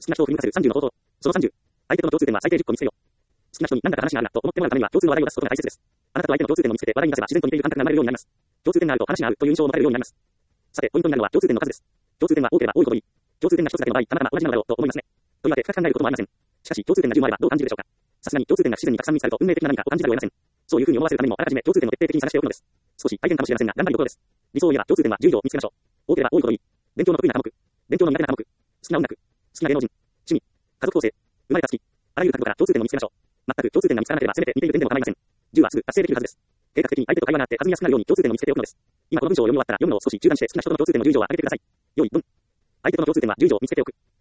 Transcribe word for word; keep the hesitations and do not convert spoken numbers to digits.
好きな人を振り向かすさんじゅうの方法。そのさんじゅう。相手との共通点は最低じゅっこ見つけよう。好きな人に何だか話があるなと思ってもらうためには共通の話題を出すことが大切です。あなたと相手の共通点を見つけて話題に出せば自然と似ている感覚が生まれるようになります。共通点があると話が合うという印象を持たれるようになります。さて、ポイントになるのは共通点の数です。共通点は多ければ多いほどいい。共通点が一つだけの場合、たまたま同じなのだろうと思いますね。というわけで深く考えることもありません。しかし、共通点がじゅうもあればどう感じるでしょうか。さすがに共通点が不自然にたくさん見つかると運命的な何かを感じざるを得ません。そういうふうに思わせるためにもあらかじめ共通点を徹底的に探しておくのです。少し大変かもしれませんが、頑張るところです。理想を言えば共通点はじゅう以上見つけましょう。多ければ多いほどいい。勉強の得意な科目。勉強の苦手な科目。好きな音楽。好きな芸能人。趣味。家族構成。生まれた月。あらゆる角度から共通点を見つけましょう。全く共通点が見つからなければせめて似ている点でも構いません。じゅうはすぐ達成できるはずです。計画的に相手と会話があって弾みやすくなるように共通点を見つけておくのです。今この文章を読み終わったら読むのを少し中断して好きな人との共通点をじゅう以上挙げてください。用意、ドン。相手との共通点はじゅう以上見つけておく。